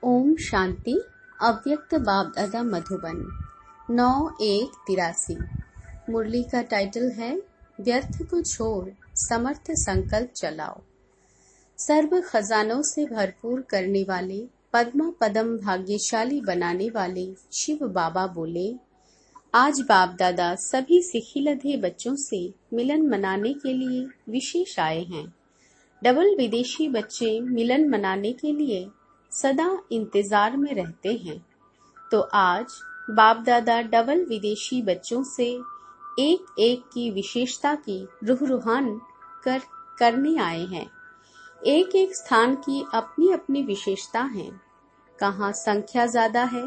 ओम शांति। अव्यक्त बाप दादा मधुबन 9/1/83। मुरली का टाइटल है व्यर्थ को छोड़ समर्थ संकल्प चलाओ। सर्व खजानों से भरपूर करने वाले, पद्मा पदम भाग्यशाली बनाने वाले शिव बाबा बोले, आज बाप दादा सभी सिखिलधे बच्चों से मिलन मनाने के लिए विशेष आए हैं। डबल विदेशी बच्चे मिलन मनाने के लिए सदा इंतजार में रहते हैं। तो आज बाप दादा डबल विदेशी बच्चों से एक एक की विशेषता की रूहान करने आए हैं। एक एक स्थान की अपनी अपनी विशेषता है। कहाँ संख्या ज्यादा है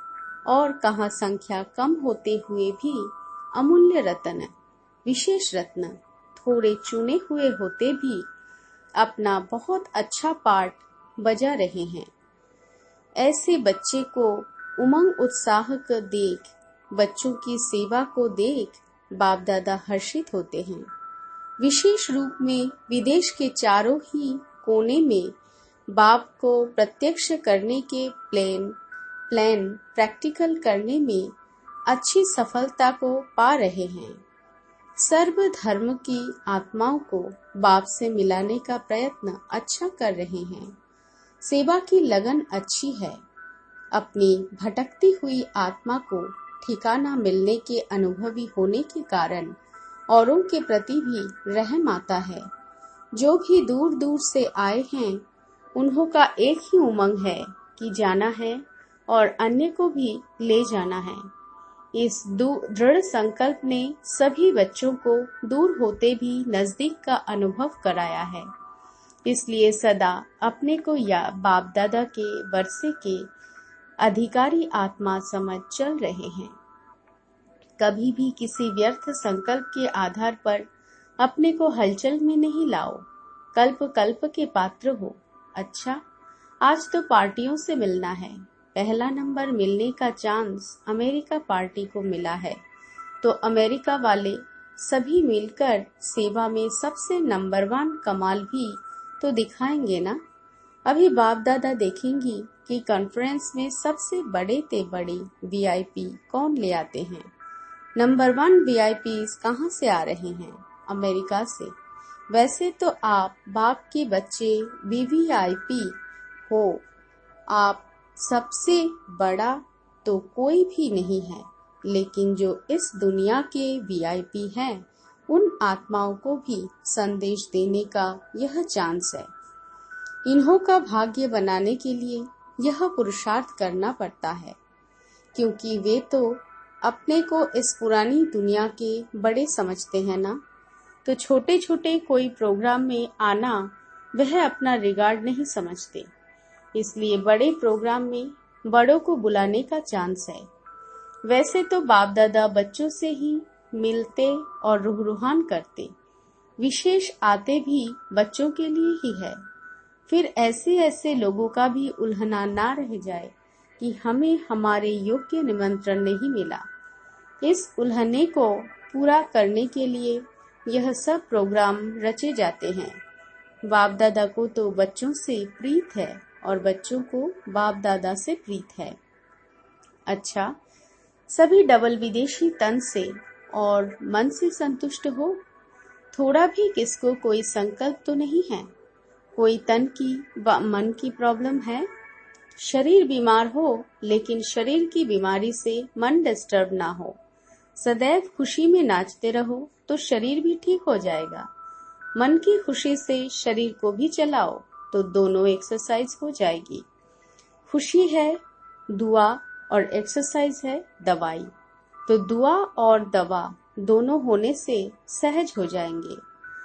और कहाँ संख्या कम होते हुए भी अमूल्य रत्न, विशेष रत्न थोड़े चुने हुए होते भी अपना बहुत अच्छा पार्ट बजा रहे हैं। ऐसे बच्चे को उमंग उत्साह को देख, बच्चों की सेवा को देख बाप दादा हर्षित होते हैं। विशेष रूप में विदेश के चारों ही कोने में बाप को प्रत्यक्ष करने के प्लान प्रैक्टिकल करने में अच्छी सफलता को पा रहे हैं। सर्व धर्म की आत्माओं को बाप से मिलाने का प्रयत्न अच्छा कर रहे हैं। सेवा की लगन अच्छी है। अपनी भटकती हुई आत्मा को ठिकाना मिलने के अनुभवी होने के कारण औरों के प्रति भी रहम आता है। जो भी दूर दूर से आए हैं, उन्हों का एक ही उमंग है कि जाना है और अन्य को भी ले जाना है। इस दृढ़ संकल्प ने सभी बच्चों को दूर होते भी नजदीक का अनुभव कराया है। इसलिए सदा अपने को या बाप दादा के वर्षे के अधिकारी आत्मा समझ चल रहे हैं। कभी भी किसी व्यर्थ संकल्प के आधार पर अपने को हलचल में नहीं लाओ। कल्प कल्प के पात्र हो। अच्छा, आज तो पार्टियों से मिलना है। पहला नंबर मिलने का चांस अमेरिका पार्टी को मिला है, तो अमेरिका वाले सभी मिलकर सेवा में सबसे नंबर 1 कमाल भी तो दिखाएंगे ना। अभी बाप दादा देखेंगी कि कॉन्फ्रेंस में सबसे बड़े ते बड़े वीआईपी कौन ले आते हैं। नंबर 1 वीआईपीज कहाँ से आ रहे हैं? अमेरिका से। वैसे तो आप बाप के बच्चे वीवीआईपी हो। आप सबसे बड़ा तो कोई भी नहीं है, लेकिन जो इस दुनिया के वीआईपी हैं, उन आत्माओं को भी संदेश देने का यह चांस है। इन्हों का भाग्य बनाने के लिए यह पुरुषार्थ करना पड़ता है, क्योंकि वे तो अपने को इस पुरानी दुनिया के बड़े समझते हैं ना। तो छोटे छोटे कोई प्रोग्राम में आना वह अपना रिगार्ड नहीं समझते। इसलिए बड़े प्रोग्राम में बड़ों को बुलाने का चांस है। वैसे तो बाप दादा बच्चों से ही मिलते और रूहान करते, विशेष आते भी बच्चों के लिए ही है। फिर ऐसे ऐसे लोगों का भी उल्हना ना रह जाए कि हमें हमारे योग्य निमंत्रण नहीं मिला। इस उल्हने को पूरा करने के लिए यह सब प्रोग्राम रचे जाते हैं। बाप दादा को तो बच्चों से प्रीत है और बच्चों को बाप दादा से प्रीत है। अच्छा, सभी डबल विदेशी तन से और मन से संतुष्ट हो। थोड़ा भी किसको कोई संकल्प तो नहीं है। कोई तन की व मन की प्रॉब्लम है। शरीर बीमार हो, लेकिन शरीर की बीमारी से मन डिस्टर्ब ना हो। सदैव खुशी में नाचते रहो तो शरीर भी ठीक हो जाएगा। मन की खुशी से शरीर को भी चलाओ तो दोनों एक्सरसाइज हो जाएगी। खुशी है दुआ और एक्सरसाइज है दवाई, तो दुआ और दवा दोनों होने से सहज हो जाएंगे।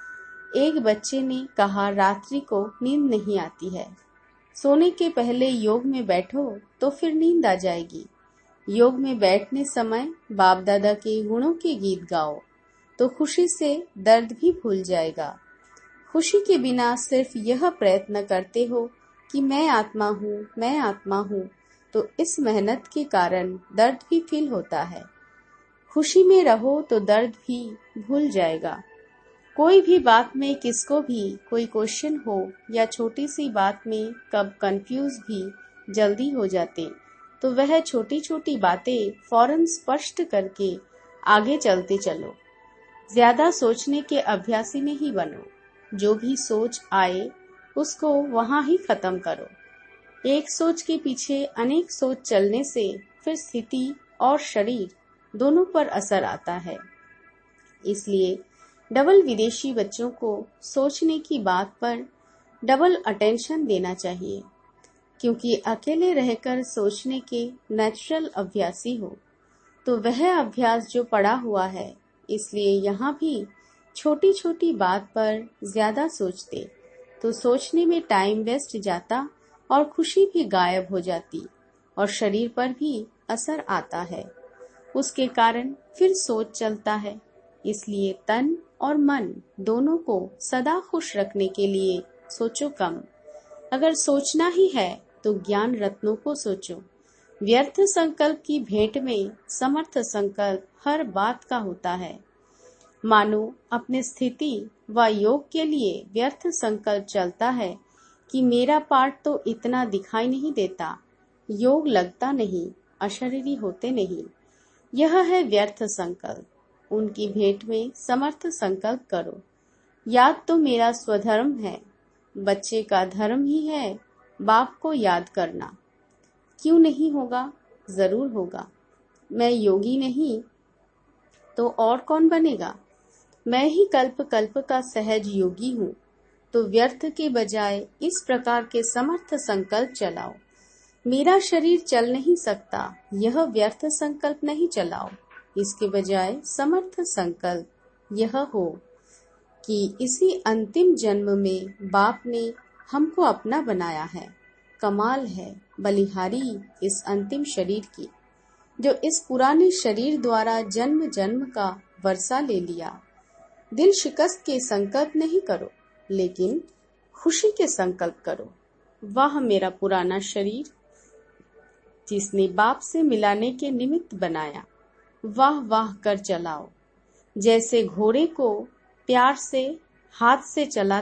एक बच्चे ने कहा, रात्रि को नींद नहीं आती है। सोने के पहले योग में बैठो तो फिर नींद आ जाएगी। योग में बैठने समय बाप दादा के गुणों के गीत गाओ तो खुशी से दर्द भी भूल जाएगा। खुशी के बिना सिर्फ यह प्रयत्न करते हो कि मैं आत्मा हूँ, मैं आत्मा हूँ, तो इस मेहनत के कारण दर्द भी फील होता है। खुशी में रहो तो दर्द भी भूल जाएगा। कोई भी बात में किसको भी कोई क्वेश्चन हो या छोटी सी बात में कब कंफ्यूज भी जल्दी हो जाते तो वह छोटी छोटी बातें फौरन स्पष्ट करके आगे चलते चलो। ज्यादा सोचने के अभ्यासी नहीं बनो। जो भी सोच आए उसको वहां ही खत्म करो। एक सोच के पीछे अनेक सोच चलने से फिर स्थिति और शरीर दोनों पर असर आता है। इसलिए डबल विदेशी बच्चों को सोचने की बात पर डबल अटेंशन देना चाहिए, क्योंकि अकेले रहकर सोचने के नेचुरल अभ्यासी हो तो वह अभ्यास जो पड़ा हुआ है। इसलिए यहाँ भी छोटी छोटी बात पर ज्यादा सोचते तो सोचने में टाइम वेस्ट जाता और खुशी भी गायब हो जाती और शरीर पर भी असर आता है। उसके कारण फिर सोच चलता है। इसलिए तन और मन दोनों को सदा खुश रखने के लिए सोचो कम। अगर सोचना ही है तो ज्ञान रत्नों को सोचो। व्यर्थ संकल्प की भेंट में समर्थ संकल्प हर बात का होता है। मानो अपने स्थिति व योग के लिए व्यर्थ संकल्प चलता है कि मेरा पार्ट तो इतना दिखाई नहीं देता, योग लगता नहीं, अशरीरी होते नहीं। यह है व्यर्थ संकल्प। उनकी भेंट में समर्थ संकल्प करो। याद तो मेरा स्वधर्म है। बच्चे का धर्म ही है बाप को याद करना। क्यों नहीं होगा? जरूर होगा। मैं योगी नहीं तो और कौन बनेगा? मैं ही कल्प कल्प का सहज योगी हूँ। तो व्यर्थ के बजाय इस प्रकार के समर्थ संकल्प चलाओ। मेरा शरीर चल नहीं सकता, यह व्यर्थ संकल्प नहीं चलाओ। इसके बजाय समर्थ संकल्प यह हो कि इसी अंतिम जन्म में बाप ने हमको अपना बनाया है। कमाल है बलिहारी इस अंतिम शरीर की, जो इस पुराने शरीर द्वारा जन्म जन्म का वर्षा ले लिया। दिल शिकस्त के संकल्प नहीं करो, लेकिन खुशी के संकल्प करो। वह मेरा पुराना शरीर जिसने बाप से मिलाने के निमित्त बनाया, वाह वाह कर चलाओ। जैसे घोड़े को प्यार से हाथ से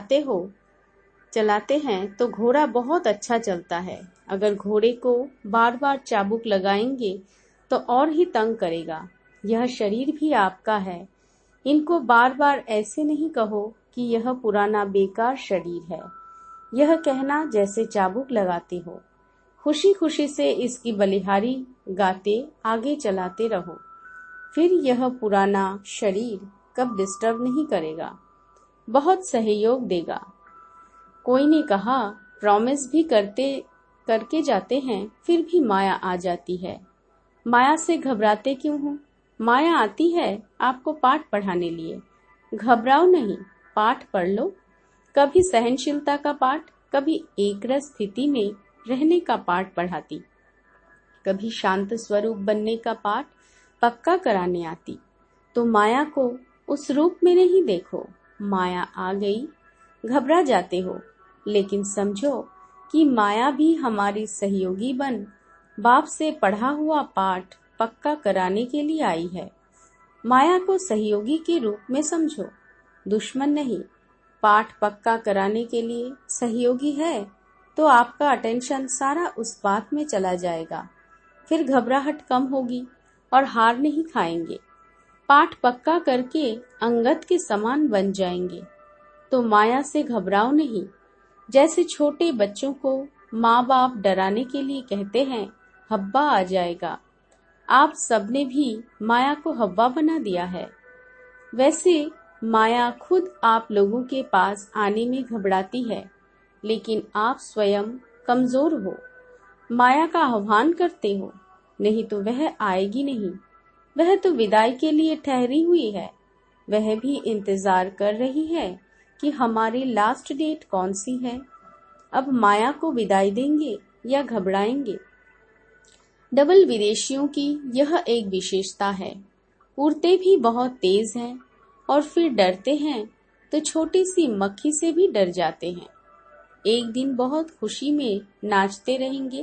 चलाते हैं तो घोड़ा बहुत अच्छा चलता है। अगर घोड़े को बार बार चाबुक लगाएंगे तो और ही तंग करेगा। यह शरीर भी आपका है। इनको बार बार ऐसे नहीं कहो कि यह पुराना बेकार शरीर है। यह कहना जैसे चाबुक लगाते हो। खुशी खुशी से इसकी बलिहारी गाते आगे चलाते रहो। फिर यह पुराना शरीर कब डिस्टर्ब नहीं करेगा, बहुत सहयोग देगा। कोई ने कहा प्रॉमिस भी करके जाते हैं, फिर भी माया आ जाती है। माया से घबराते क्यों हो? माया आती है आपको पाठ पढ़ाने लिए। घबराओ नहीं, पाठ पढ़ लो। कभी सहनशीलता का पाठ, कभी एकरस स्थिति में रहने का पाठ पढ़ाती, कभी शांत स्वरूप बनने का पाठ पक्का कराने आती। तो माया को उस रूप में नहीं देखो। माया आ गई, घबरा जाते हो, लेकिन समझो कि माया भी हमारी सहयोगी बन बाप से पढ़ा हुआ पाठ पक्का कराने के लिए आई है। माया को सहयोगी के रूप में समझो, दुश्मन नहीं। पाठ पक्का कराने के लिए सहयोगी है तो आपका अटेंशन सारा उस बात में चला जाएगा। फिर घबराहट कम होगी और हार नहीं खाएंगे। पाठ पक्का करके अंगद के समान बन जाएंगे। तो माया से घबराओ नहीं। जैसे छोटे बच्चों को माँ बाप डराने के लिए कहते हैं हब्बा आ जाएगा, आप सबने भी माया को हब्बा बना दिया है। वैसे माया खुद आप लोगों के पास आने में घबराती है, लेकिन आप स्वयं कमजोर हो। माया का आह्वान करते हो, नहीं तो वह आएगी नहीं। वह तो विदाई के लिए ठहरी हुई है। वह भी इंतजार कर रही है कि हमारी लास्ट डेट कौन सी है। अब माया को विदाई देंगे या घबराएंगे? डबल विदेशियों की यह एक विशेषता है। उड़ते भी बहुत तेज हैं और फिर डरते हैं तो छोटी सी मक्खी से भी डर जाते हैं। एक दिन बहुत खुशी में नाचते रहेंगे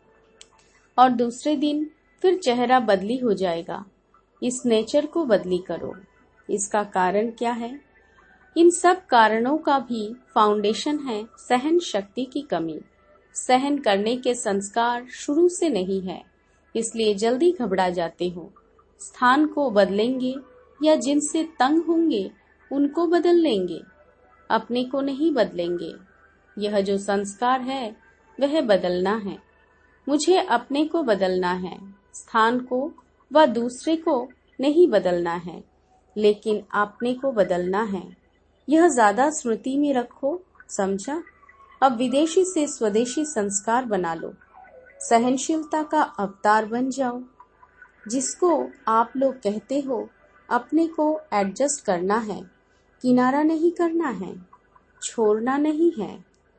और दूसरे दिन फिर चेहरा बदली हो जाएगा। इस नेचर को बदली करो। इसका कारण क्या है? इन सब कारणों का भी फाउंडेशन है सहन शक्ति की कमी। सहन करने के संस्कार शुरू से नहीं है, इसलिए जल्दी घबरा जाते हो। स्थान को बदलेंगे या जिनसे तंग होंगे उनको बदल लेंगे, अपने को नहीं बदलेंगे। यह जो संस्कार है वह बदलना है। मुझे अपने को बदलना है, स्थान को व दूसरे को नहीं बदलना है, लेकिन अपने को बदलना है। यह ज्यादा स्मृति में रखो, समझा? अब विदेशी से स्वदेशी संस्कार बना लो, सहनशीलता का अवतार बन जाओ। जिसको आप लोग कहते हो अपने को एडजस्ट करना है, किनारा नहीं करना है, छोड़ना नहीं है।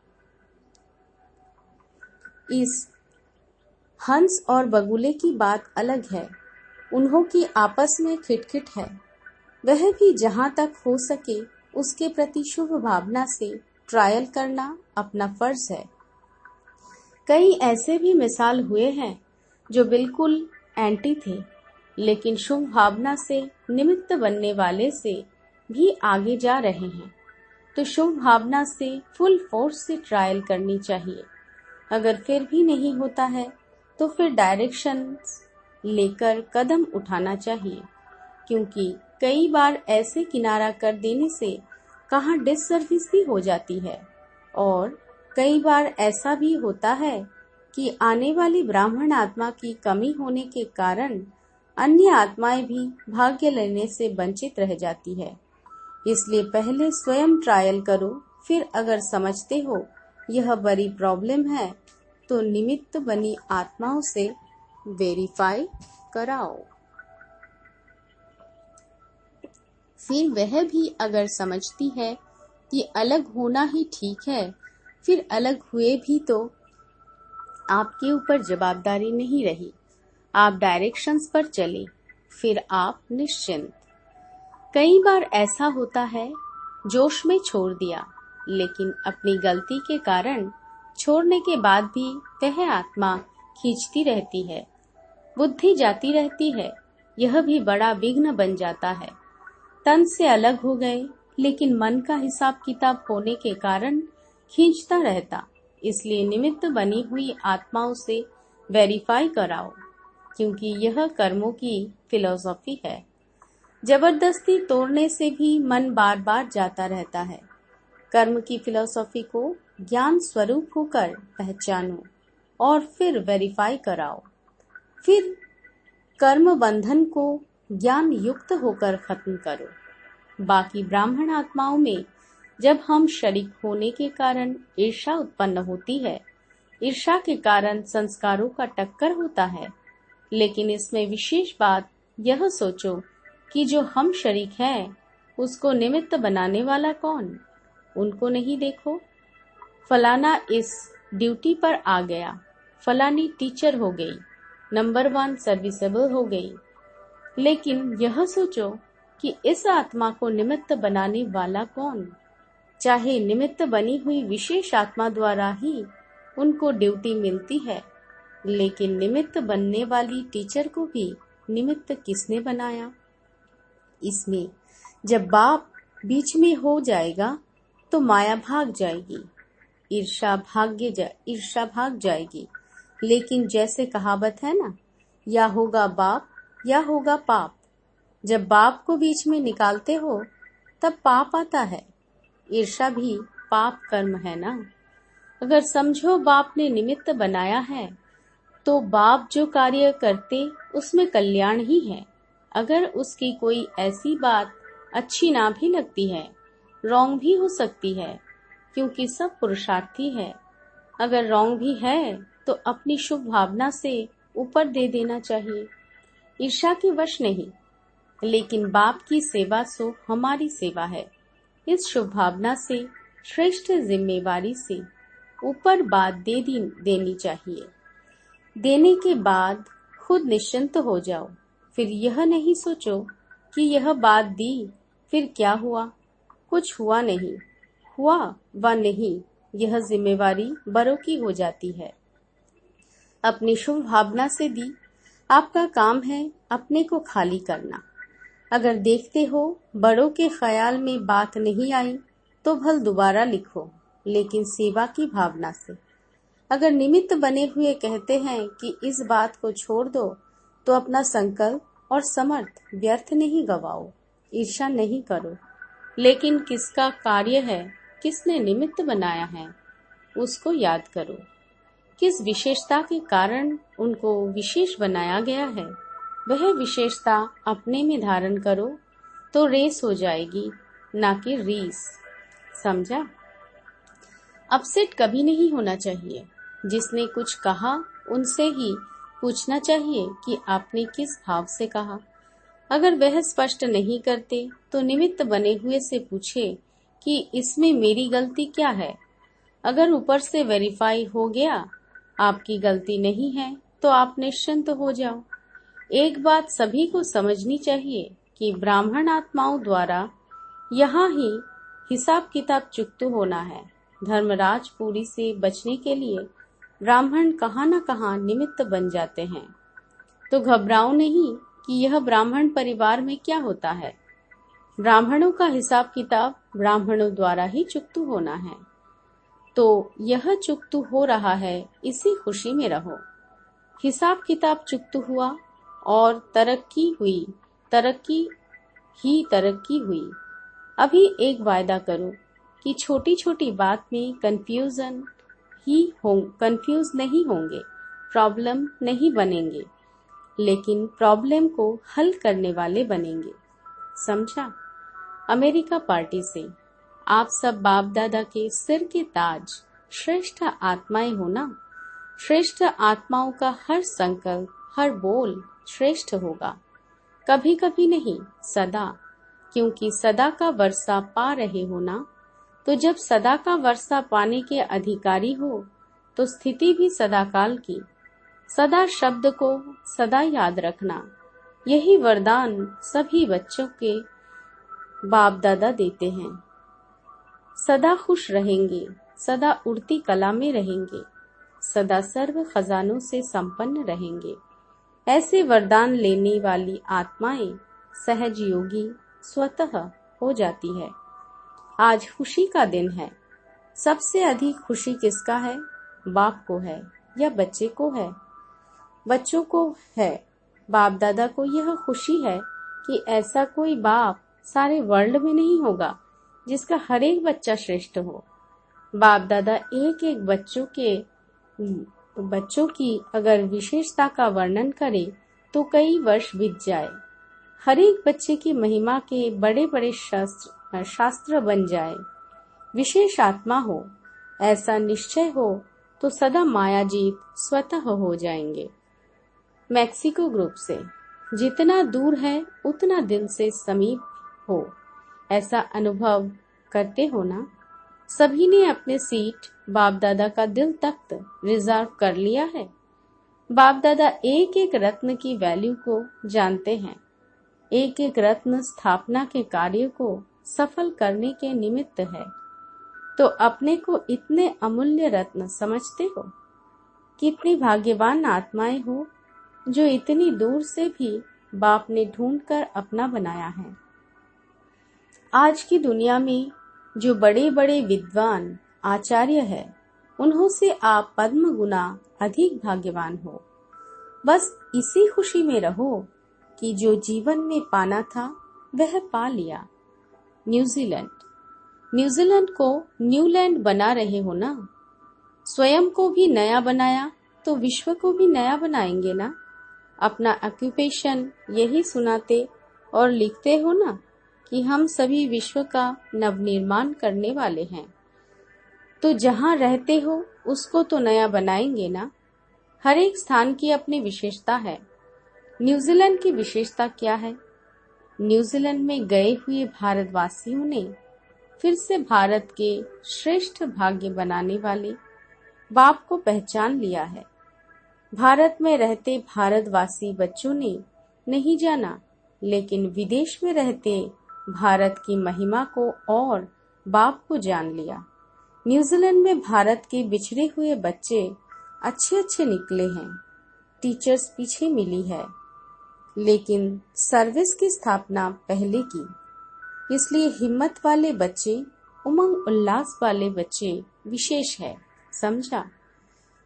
इस हंस और बगुले की बात अलग है, उन्हों की आपस में खिटखिट है। वह भी जहां तक हो सके उसके प्रति शुभ भावना से ट्रायल करना अपना फर्ज है। कई ऐसे भी मिसाल हुए हैं जो बिल्कुल एंटी थे, लेकिन शुभ भावना से निमित्त बनने वाले से भी आगे जा रहे हैं। तो शुभ भावना से फुल फोर्स से ट्रायल करनी चाहिए। अगर फिर भी नहीं होता है तो फिर डायरेक्शंस लेकर कदम उठाना चाहिए, क्योंकि कई बार ऐसे किनारा कर देने से कहाँ डिससर्विस भी हो जाती है। और कई बार ऐसा भी होता है कि आने वाली ब्राह्मण आत्मा की कमी होने के कारण अन्य आत्माएं भी भाग्य लेने से वंचित रह जाती है। इसलिए पहले स्वयं ट्रायल करो, फिर अगर समझते हो यह बड़ी प्रॉब्लम है तो निमित्त बनी आत्माओं से वेरीफाई कराओ। फिर वह भी अगर समझती है कि अलग होना ही ठीक है, फिर अलग हुए भी तो आपके ऊपर जवाबदारी नहीं रही, आप डायरेक्शंस पर चले, फिर आप निश्चिंत। कई बार ऐसा होता है, जोश में छोड़ दिया, लेकिन अपनी गलती के कारण छोड़ने के बाद भी वह आत्मा खींचती रहती है, बुद्धि जाती रहती है। यह भी बड़ा विघ्न बन जाता है। तन से अलग हो गए, लेकिन मन का हिसाब किताब होने के कारण खींचता रहता। इसलिए निमित्त बनी हुई आत्माओं से वेरीफाई कराओ, क्योंकि यह कर्मों की फिलॉसफी है। जबरदस्ती तोड़ने से भी मन बार बार जाता रहता है। कर्म की फिलॉसफी को ज्ञान स्वरूप होकर पहचानो और फिर वेरीफाई कराओ। फिर कर्म बंधन को ज्ञान युक्त होकर खत्म करो। बाकी ब्राह्मण आत्माओं में जब हम शरीक होने के कारण ईर्ष्या उत्पन्न होती है, ईर्ष्या के कारण संस्कारों का टक्कर होता है, लेकिन इसमें विशेष बात यह सोचो कि जो हम शरीक हैं उसको निमित्त बनाने वाला कौन? उनको नहीं देखो। फलाना इस ड्यूटी पर आ गया, फलानी टीचर हो गई, नंबर 1 सर्विसेबल हो गई, लेकिन यह सोचो कि इस आत्मा को निमित्त बनाने वाला कौन? चाहे निमित्त बनी हुई विशेष आत्मा द्वारा ही उनको ड्यूटी मिलती है, लेकिन निमित्त बनने वाली टीचर को भी निमित्त किसने बनाया? इसमें जब बाप बीच में हो जाएगा तो माया भाग जाएगी, ईर्ष्या भाग जाएगी। लेकिन जैसे कहावत है ना, या होगा बाप या होगा पाप। जब बाप को बीच में निकालते हो तब पाप आता है। ईर्ष्या भी पाप कर्म है ना। अगर समझो बाप ने निमित्त बनाया है तो बाप जो कार्य करते उसमें कल्याण ही है। अगर उसकी कोई ऐसी बात अच्छी ना भी लगती है, रॉन्ग भी हो सकती है, क्योंकि सब पुरुषार्थी है। अगर रॉन्ग भी है तो अपनी शुभ भावना से ऊपर दे देना चाहिए, ईर्ष्या के वश नहीं। लेकिन बाप की सेवा सो हमारी सेवा है। इस शुभ भावना से, श्रेष्ठ जिम्मेवारी से ऊपर बात देनी चाहिए। देने के बाद खुद निश्चिंत हो जाओ। फिर यह नहीं सोचो कि यह बात दी फिर क्या हुआ, कुछ हुआ नहीं, हुआ व नहीं, यह जिम्मेवारी बड़ों की हो जाती है। अपनी शुभ भावना से दी, आपका काम है अपने को खाली करना। अगर देखते हो बड़ों के ख्याल में बात नहीं आई तो भल दोबारा लिखो, लेकिन सेवा की भावना से। अगर निमित्त बने हुए कहते हैं कि इस बात को छोड़ दो, तो अपना संकल्प और समर्थ व्यर्थ नहीं गवाओ। ईर्ष्या नहीं करो, लेकिन किसका कार्य है, किसने निमित्त बनाया है, उसको याद करो। किस विशेषता के कारण उनको विशेष बनाया गया है, वह विशेषता अपने में धारण करो, तो रेस हो जाएगी, ना कि रीस। समझा? अपसेट कभी नहीं होना चाहिए। जिसने कुछ कहा उनसे ही पूछना चाहिए कि आपने किस भाव से कहा। अगर वह स्पष्ट नहीं करते तो निमित्त बने हुए से पूछे कि इसमें मेरी गलती क्या है। अगर ऊपर से वेरीफाई हो गया आपकी गलती नहीं है, तो आप निश्चिंत हो जाओ। एक बात सभी को समझनी चाहिए कि ब्राह्मण आत्माओं द्वारा यहाँ ही हिसाब किताब चुकता होना है। धर्मराज पूरी से बचने के लिए ब्राह्मण कहाँ न कहाँ निमित्त बन जाते हैं। तो घबराओ नहीं कि यह ब्राह्मण परिवार में क्या होता है। ब्राह्मणों का हिसाब किताब ब्राह्मणों द्वारा ही चुकता होना है। तो यह चुकता हो रहा है, इसी खुशी में रहो। हिसाब किताब चुकता हुआ और तरक्की हुई, तरक्की ही तरक्की हुई। अभी एक वायदा करो कि छोटी छोटी बात में कंफ्यूज नहीं होंगे, प्रॉब्लम नहीं बनेंगे, लेकिन प्रॉब्लम को हल करने वाले बनेंगे। समझा? अमेरिका पार्टी से आप सब बाप दादा के सिर के ताज, श्रेष्ठ आत्माएं हो ना। श्रेष्ठ आत्माओं का हर संकल्प, हर बोल श्रेष्ठ होगा। कभी कभी नहीं, सदा। क्योंकि सदा का वर्षा पा रहे हो ना। तो जब सदा का वर्षा पाने के अधिकारी हो, तो स्थिति भी सदाकाल की। सदा शब्द को सदा याद रखना, यही वरदान सभी बच्चों के बाप दादा देते हैं। सदा खुश रहेंगे, सदा उड़ती कला में रहेंगे, सदा सर्व खजानों से संपन्न रहेंगे। ऐसे वरदान लेने वाली आत्माएं सहज योगी स्वतः हो जाती है। आज खुशी का दिन है। सबसे अधिक खुशी किसका है? बाप को है या बच्चे को है? बच्चों को है। बाप दादा को यह खुशी है कि ऐसा कोई बाप सारे वर्ल्ड में नहीं होगा जिसका हर एक बच्चा श्रेष्ठ हो। बाप दादा एक एक बच्चों की अगर विशेषता का वर्णन करे तो कई वर्ष बीत जाए। हर एक बच्चे की महिमा के बड़े बड़े शास्त्र बन जाए। विशेष आत्मा हो, ऐसा निश्चय हो तो सदा मायाजीत स्वतः हो जाएंगे। मैक्सिको ग्रुप से जितना दूर है उतना दिल से समीप हो, ऐसा अनुभव करते हो ना। सभी ने अपने सीट बाप दादा का दिल तख्त रिजर्व कर लिया है। बाप दादा एक एक रत्न की वैल्यू को जानते हैं। एक एक रत्न स्थापना के कार्य को सफल करने के निमित्त है। तो अपने को इतने अमूल्य रत्न समझते हो? कितनी भाग्यवान आत्माएं हो जो इतनी दूर से भी बाप ने ढूंढकर अपना बनाया है। आज की दुनिया में जो बड़े बड़े विद्वान आचार्य है, उन्हों से आप पद्म गुना अधिक भाग्यवान हो। बस इसी खुशी में रहो कि जो जीवन में पाना था वह पा लिया। न्यूजीलैंड को न्यूलैंड बना रहे हो ना। स्वयं को भी नया बनाया तो विश्व को भी नया बनाएंगे ना। अपना ऑक्यूपेशन यही सुनाते और लिखते हो ना कि हम सभी विश्व का नवनिर्माण करने वाले हैं। तो जहाँ रहते हो उसको तो नया बनाएंगे ना। हर एक स्थान की अपनी विशेषता है। न्यूजीलैंड की विशेषता क्या है? न्यूजीलैंड में गए हुए भारतवासियों ने फिर से भारत के श्रेष्ठ भाग्य बनाने वाले बाप को पहचान लिया है। भारत में रहते भारतवासी बच्चों ने नहीं जाना, लेकिन विदेश में रहते भारत की महिमा को और बाप को जान लिया। न्यूजीलैंड में भारत के बिछड़े हुए बच्चे अच्छे निकले हैं। टीचर्स पीछे मिली है, लेकिन सर्विस की स्थापना पहले की। इसलिए हिम्मत वाले बच्चे, उमंग उल्लास वाले बच्चे विशेष है। समझा?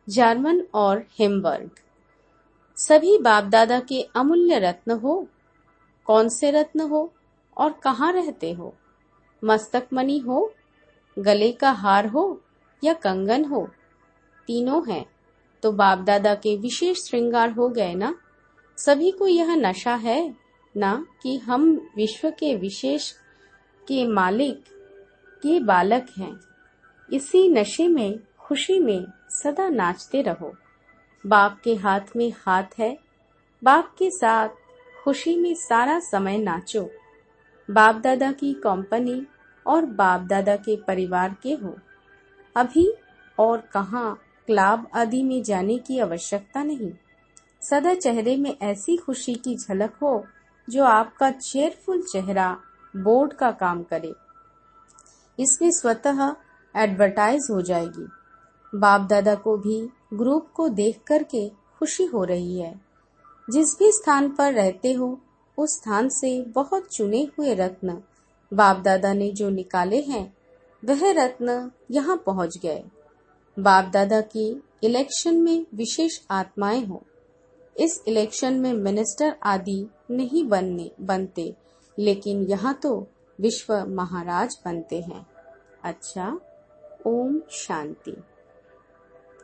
जार्मन और हिमबर्ग। सभी बाप दादा के अमूल्य रत्न हो। कौन से रत्न हो और कहाँ रहते हो? मस्तक मणि हो, गले का हार हो या कंगन हो, तीनों हैं तो बाप दादा के विशेष श्रृंगार हो गए ना। सभी को यह नशा है ना कि हम विश्व के विशेष के मालिक के बालक हैं। इसी नशे में, खुशी में सदा नाचते रहो। बाप के हाथ में हाथ है, बाप के साथ खुशी में सारा समय नाचो। बाप दादा की कंपनी और बाप दादा के परिवार के हो। अभी और कहाँ क्लब आदि में जाने की आवश्यकता नहीं। सदा चेहरे में ऐसी खुशी की झलक हो जो आपका चेयरफुल चेहरा बोर्ड का काम करे। इसमें स्वतः एडवर्टाइज हो जाएगी। बाप दादा को भी ग्रुप को देख करके खुशी हो रही है। जिस भी स्थान पर रहते हो उस स्थान से बहुत चुने हुए रत्न बाप दादा ने जो निकाले हैं वह रत्न यहाँ पहुँच गए। बाप दादा की इलेक्शन में विशेष आत्माएं हो। इस इलेक्शन में मिनिस्टर आदि नहीं बनते, लेकिन यहाँ तो विश्व महाराज बनते हैं। अच्छा, ओम शांति।